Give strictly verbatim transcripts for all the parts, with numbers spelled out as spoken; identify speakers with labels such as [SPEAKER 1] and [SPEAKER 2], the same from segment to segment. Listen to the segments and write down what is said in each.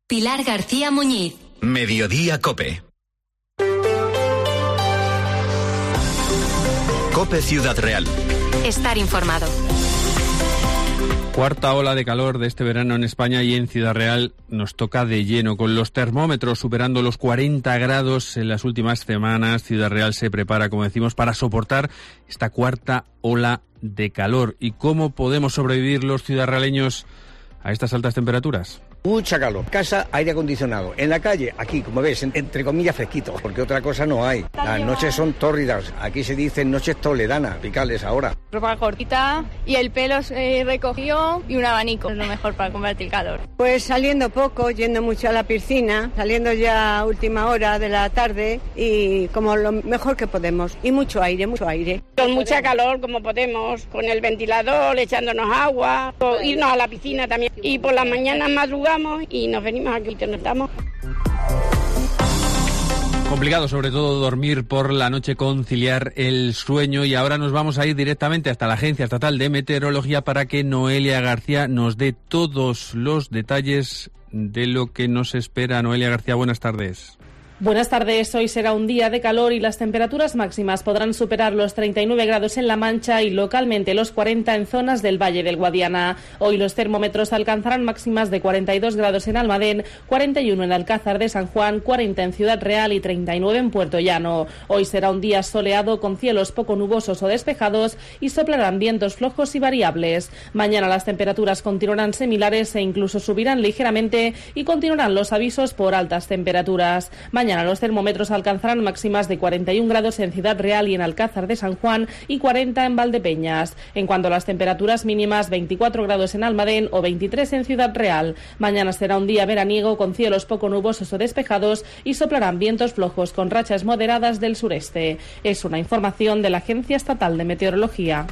[SPEAKER 1] Pilar García Muñiz.
[SPEAKER 2] Mediodía COPE. COPE Ciudad Real.
[SPEAKER 1] Estar informado.
[SPEAKER 3] Cuarta ola de calor de este verano en España y en Ciudad Real nos toca de lleno, con los termómetros superando los cuarenta grados en las últimas semanas. Ciudad Real se prepara, como decimos, para soportar esta cuarta ola de calor. ¿Y cómo podemos sobrevivir los ciudadraleños a estas altas temperaturas?
[SPEAKER 4] Mucha calor. Casa, aire acondicionado. En la calle, aquí, como ves, entre comillas fresquito, porque otra cosa no hay. Las noches son tórridas. Aquí se dicen noches toledanas, picales ahora.
[SPEAKER 5] Ropa cortita y el pelo se recogió y un abanico. Es lo mejor para combatir el calor.
[SPEAKER 6] Pues saliendo poco, yendo mucho a la piscina, saliendo ya a última hora de la tarde y como lo mejor que podemos. Y mucho aire, mucho aire.
[SPEAKER 7] Con mucha calor como podemos, con el ventilador, echándonos agua, o irnos a la piscina también. Y por las mañanas madrugamos y nos venimos aquí donde estamos.
[SPEAKER 3] Complicado, sobre todo, dormir por la noche, conciliar el sueño. Y ahora nos vamos a ir directamente hasta la Agencia Estatal de Meteorología para que Noelia García nos dé todos los detalles de lo que nos espera. Noelia García, buenas tardes.
[SPEAKER 8] Buenas tardes. Hoy será un día de calor y las temperaturas máximas podrán superar los treinta y nueve grados en La Mancha y localmente los cuarenta en zonas del Valle del Guadiana. Hoy los termómetros alcanzarán máximas de cuarenta y dos grados en Almadén, cuarenta y uno en Alcázar de San Juan, cuarenta en Ciudad Real y treinta y nueve en Puerto Llano. Hoy será un día soleado con cielos poco nubosos o despejados y soplarán vientos flojos y variables. Mañana las temperaturas continuarán similares e incluso subirán ligeramente y continuarán los avisos por altas temperaturas. Mañana Mañana los termómetros alcanzarán máximas de cuarenta y un grados en Ciudad Real y en Alcázar de San Juan y cuarenta en Valdepeñas. En cuanto a las temperaturas mínimas, veinticuatro grados en Almadén o veintitrés en Ciudad Real. Mañana será un día veraniego con cielos poco nubosos o despejados y soplarán vientos flojos con rachas moderadas del sureste. Es una información de la Agencia Estatal de Meteorología.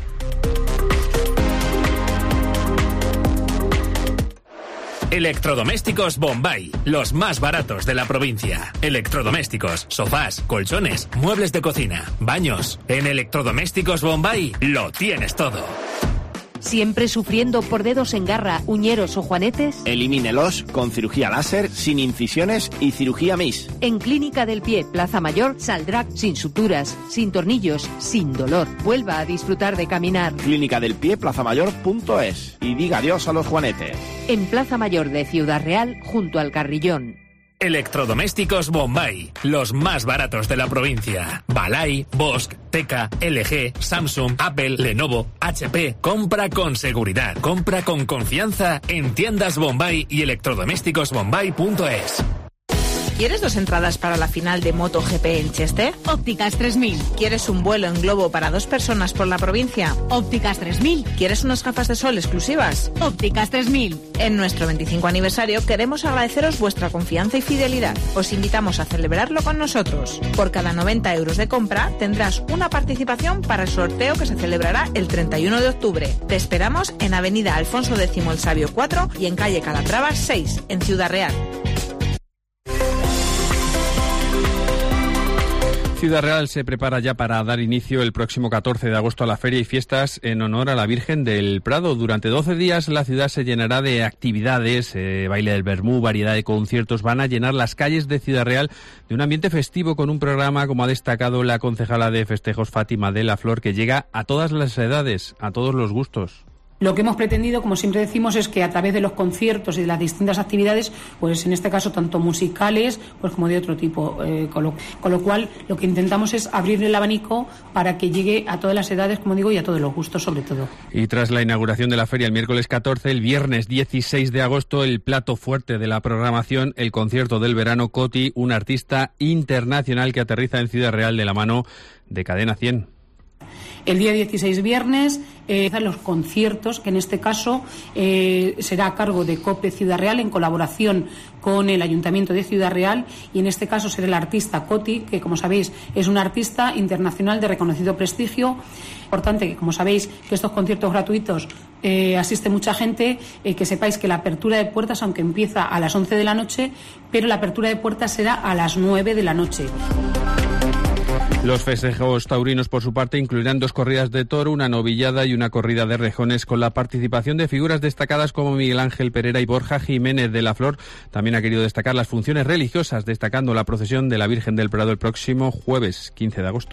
[SPEAKER 9] Electrodomésticos Bombay, los más baratos de la provincia. Electrodomésticos, sofás, colchones, muebles de cocina, baños. En Electrodomésticos Bombay lo tienes todo.
[SPEAKER 10] ¿Siempre sufriendo por dedos en garra, uñeros o juanetes?
[SPEAKER 11] Elimínelos con cirugía láser, sin incisiones y cirugía M I S.
[SPEAKER 10] En Clínica del Pie, Plaza Mayor, saldrá sin suturas, sin tornillos, sin dolor. Vuelva a disfrutar de caminar.
[SPEAKER 11] Clínica del Pie, plazamayor punto es. Y diga adiós a los juanetes.
[SPEAKER 10] En Plaza Mayor de Ciudad Real, junto al Carrillón.
[SPEAKER 9] Electrodomésticos Bombay, los más baratos de la provincia. Balay, Bosch, Teka, L G, Samsung, Apple, Lenovo, H P. Compra con seguridad, compra con confianza en tiendas Bombay y electrodomésticos bombay punto es.
[SPEAKER 12] ¿Quieres dos entradas para la final de MotoGP en Cheste?
[SPEAKER 13] Ópticas tres mil.
[SPEAKER 12] ¿Quieres un vuelo en globo para dos personas por la provincia?
[SPEAKER 13] Ópticas tres mil.
[SPEAKER 12] ¿Quieres unas gafas de sol exclusivas?
[SPEAKER 13] Ópticas tres mil.
[SPEAKER 12] En nuestro veinticinco aniversario queremos agradeceros vuestra confianza y fidelidad. Os invitamos a celebrarlo con nosotros. Por cada noventa euros de compra tendrás una participación para el sorteo que se celebrará el treinta y uno de octubre. Te esperamos en Avenida Alfonso X el Sabio cuatro y en calle Calatrava seis, en Ciudad Real.
[SPEAKER 3] Ciudad Real se prepara ya para dar inicio el próximo catorce de agosto a la feria y fiestas en honor a la Virgen del Prado. Durante doce días la ciudad se llenará de actividades, eh, baile del Bermú, variedad de conciertos. Van a llenar las calles de Ciudad Real de un ambiente festivo con un programa, como ha destacado la concejala de festejos Fátima de la Flor, que llega a todas las edades, a todos los gustos.
[SPEAKER 14] Lo que hemos pretendido, como siempre decimos, es que a través de los conciertos y de las distintas actividades, pues en este caso tanto musicales pues como de otro tipo, eh, con, lo, con lo cual lo que intentamos es abrir el abanico para que llegue a todas las edades, como digo, y a todos los gustos sobre todo.
[SPEAKER 3] Y tras la inauguración de la feria el miércoles catorce, el viernes dieciséis de agosto, el plato fuerte de la programación, el concierto del verano Coti, un artista internacional que aterriza en Ciudad Real de la mano de Cadena cien.
[SPEAKER 14] El día dieciséis, viernes, eh, los conciertos, que en este caso eh, será a cargo de COPE Ciudad Real en colaboración con el Ayuntamiento de Ciudad Real, y en este caso será el artista Coti, que como sabéis es un artista internacional de reconocido prestigio. Importante que, como sabéis, que estos conciertos gratuitos eh, asiste mucha gente, eh, que sepáis que la apertura de puertas, aunque empieza a las once de la noche, pero la apertura de puertas será a las nueve de la noche.
[SPEAKER 3] Los festejos taurinos, por su parte, incluirán dos corridas de toro, una novillada y una corrida de rejones, con la participación de figuras destacadas como Miguel Ángel Perera y Borja Jiménez de la Flor. También ha querido destacar las funciones religiosas, destacando la procesión de la Virgen del Prado el próximo jueves quince de agosto.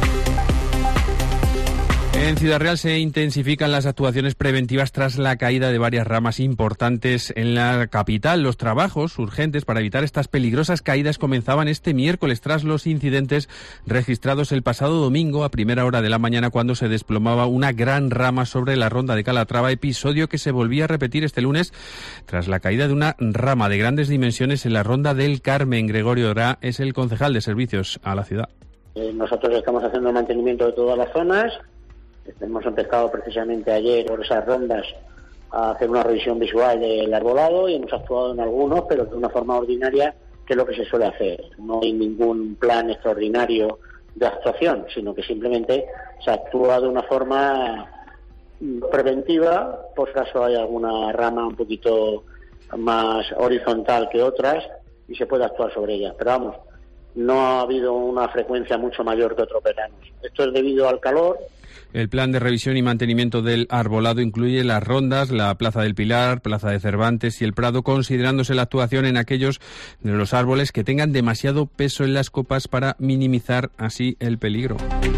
[SPEAKER 3] En Ciudad Real se intensifican las actuaciones preventivas tras la caída de varias ramas importantes en la capital. Los trabajos urgentes para evitar estas peligrosas caídas comenzaban este miércoles tras los incidentes registrados el pasado domingo a primera hora de la mañana, cuando se desplomaba una gran rama sobre la ronda de Calatrava, episodio que se volvía a repetir este lunes tras la caída de una rama de grandes dimensiones en la ronda del Carmen. Gregorio Orá es el concejal de servicios a la ciudad.
[SPEAKER 15] Eh, nosotros estamos haciendo el mantenimiento de todas las zonas. Hemos empezado precisamente ayer por esas rondas a hacer una revisión visual del arbolado y hemos actuado en algunos, pero de una forma ordinaria, que es lo que se suele hacer. No hay ningún plan extraordinario de actuación, sino que simplemente se actúa de una forma preventiva, por si acaso hay alguna rama un poquito más horizontal que otras y se puede actuar sobre ella. Pero vamos, no ha habido una frecuencia mucho mayor que otros veranos. Esto es debido al calor.
[SPEAKER 3] El plan de revisión y mantenimiento del arbolado incluye las rondas, la Plaza del Pilar, Plaza de Cervantes y el Prado, considerándose la actuación en aquellos de los árboles que tengan demasiado peso en las copas para minimizar así el peligro.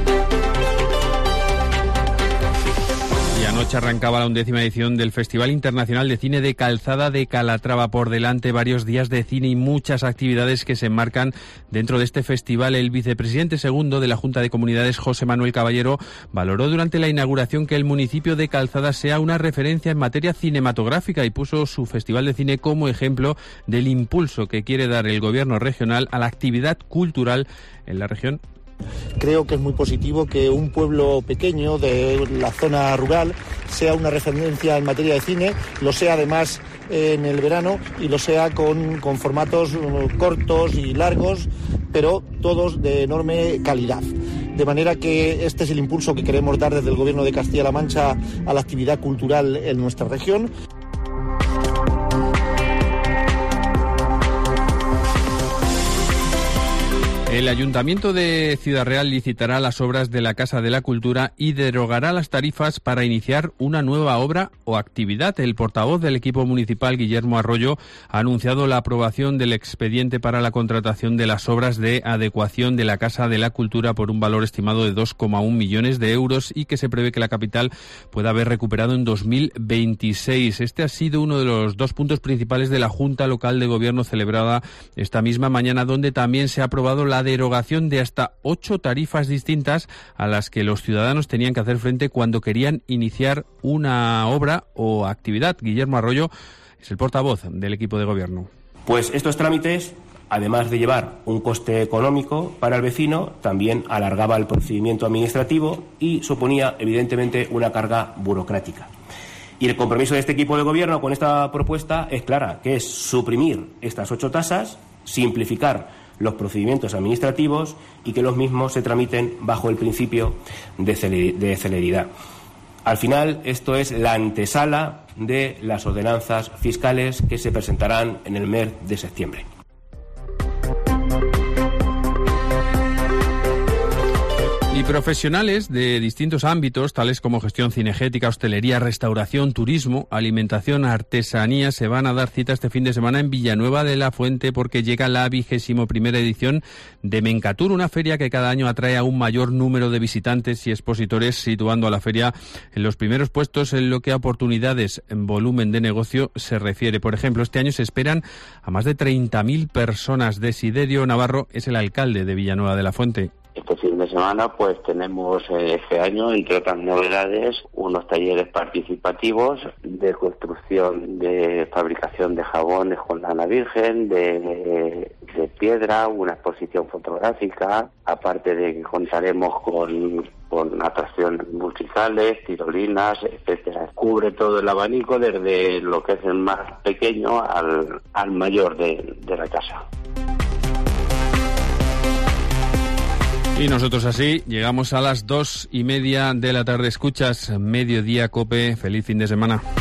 [SPEAKER 3] Anoche arrancaba la undécima edición del Festival Internacional de Cine de Calzada de Calatrava. Por delante varios días de cine y muchas actividades que se enmarcan dentro de este festival. El vicepresidente segundo de la Junta de Comunidades, José Manuel Caballero, valoró durante la inauguración que el municipio de Calzada sea una referencia en materia cinematográfica y puso su festival de cine como ejemplo del impulso que quiere dar el gobierno regional a la actividad cultural en la región.
[SPEAKER 16] Creo que es muy positivo que un pueblo pequeño de la zona rural sea una referencia en materia de cine, lo sea además en el verano y lo sea con, con formatos cortos y largos, pero todos de enorme calidad. De manera que este es el impulso que queremos dar desde el Gobierno de Castilla-La Mancha a la actividad cultural en nuestra región.
[SPEAKER 3] El Ayuntamiento de Ciudad Real licitará las obras de la Casa de la Cultura y derogará las tarifas para iniciar una nueva obra o actividad. El portavoz del equipo municipal, Guillermo Arroyo, ha anunciado la aprobación del expediente para la contratación de las obras de adecuación de la Casa de la Cultura por un valor estimado de dos coma uno millones de euros y que se prevé que la capital pueda haber recuperado en dos mil veintiséis. Este ha sido uno de los dos puntos principales de la Junta Local de Gobierno celebrada esta misma mañana, donde también se ha aprobado la derogación de hasta ocho tarifas distintas a las que los ciudadanos tenían que hacer frente cuando querían iniciar una obra o actividad. Guillermo Arroyo es el portavoz del equipo de gobierno.
[SPEAKER 17] Pues estos trámites, además de llevar un coste económico para el vecino, también alargaba el procedimiento administrativo y suponía, evidentemente, una carga burocrática. Y el compromiso de este equipo de gobierno con esta propuesta es clara, que es suprimir estas ocho tasas, simplificar los procedimientos administrativos y que los mismos se tramiten bajo el principio de celeridad. Al final, esto es la antesala de las ordenanzas fiscales que se presentarán en el mes de septiembre.
[SPEAKER 3] Y profesionales de distintos ámbitos, tales como gestión cinegética, hostelería, restauración, turismo, alimentación, artesanía, se van a dar cita este fin de semana en Villanueva de la Fuente porque llega la vigésimo primera edición de Mencatur, una feria que cada año atrae a un mayor número de visitantes y expositores, situando a la feria en los primeros puestos en lo que a oportunidades en volumen de negocio se refiere. Por ejemplo, este año se esperan a más de treinta mil personas. Desiderio Navarro es el alcalde de Villanueva de la Fuente.
[SPEAKER 18] Este fin de semana pues tenemos eh, este año, entre otras novedades, unos talleres participativos de construcción, de fabricación de jabones con lana virgen, de, de piedra, una exposición fotográfica, aparte de que contaremos con, con atracciones musicales, tirolinas, etcétera. Cubre todo el abanico desde lo que es el más pequeño al, al mayor de, de la casa.
[SPEAKER 3] Y nosotros así llegamos a las dos y media de la tarde. Escuchas Mediodía Cope. Feliz fin de semana.